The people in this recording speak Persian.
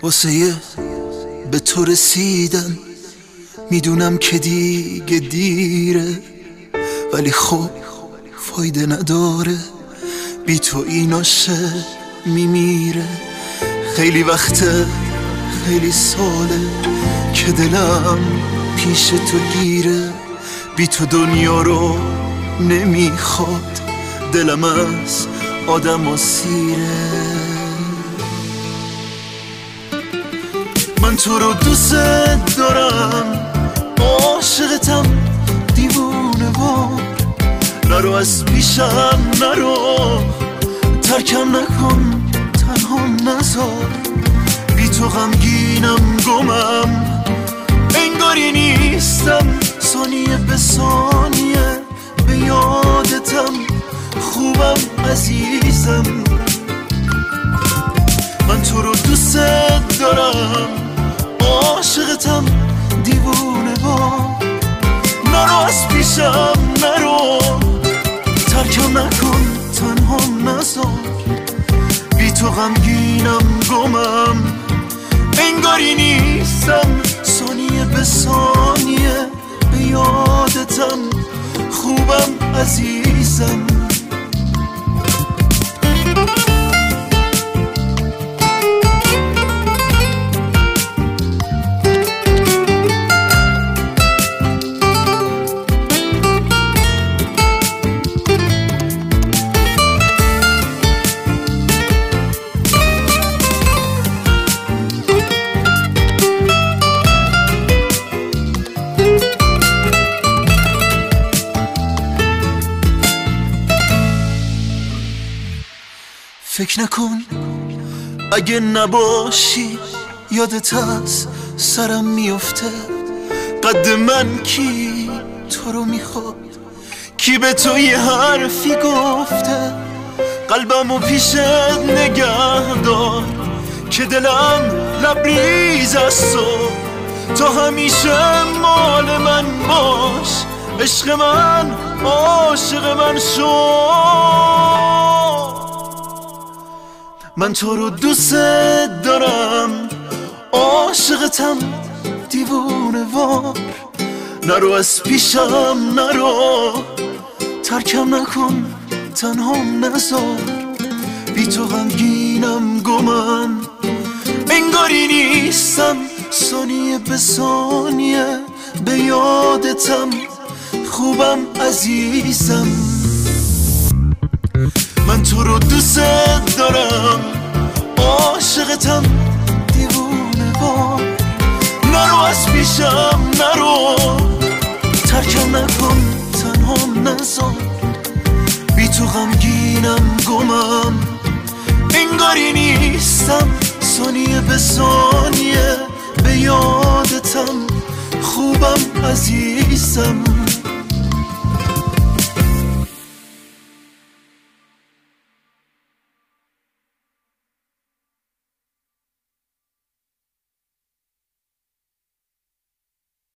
واسه به تو رسیدن میدونم که دیگه دیره، ولی خب فایده نداره، بی تو این عاشق میمیره. خیلی وقته، خیلی ساله که دلم پیش تو گیره، بی تو دنیا رو نمیخواد، دلم از آدم و سیره. من تو رو دوست دارم، عاشقتم دیوونه وار، نرو از پیشم نرو، ترکم نکن تنها نذار، بی تو غمگینم گمم، انگاری نیستم، ثانیه به ثانیه به یادتم، خوبم عزیزم. من تو رو دوست دارم، عاشقتم دیوونه وار، نرو از پیشم نرو، ترکم نکن تنها نذار، بی تو غمگینم گمم، انگاری نیستم، ثانیه به ثانیه به یادتم، خوبم عزیزم. فکر نکن اگه نباشی، یادت از سرم میفته، قد من کی تو رو میخواد، کی به تو یه حرفی گفته، قلبمو پیشت نگه دار که دلم لبریز از تو همیشه مال من باش، عشق من عاشق من شو. من تو رو دوست دارم، عاشقتم دیوونه وار، نرو از پیشم نرو، ترکم نکن تنها نذار، بی تو غمگینم گمم، انگاری نیستم، ثانیه به ثانیه به یادتم، خوبم عزیزم. من تو رو دوست دارم، عاشقتم دیوونه وار، نرو از پیشم نرو، ترکم نکن تنها نذار، بی تو غمگینم گمم، انگاری نیستم، ثانیه به ثانیه به یادتم، خوبم عزیزم.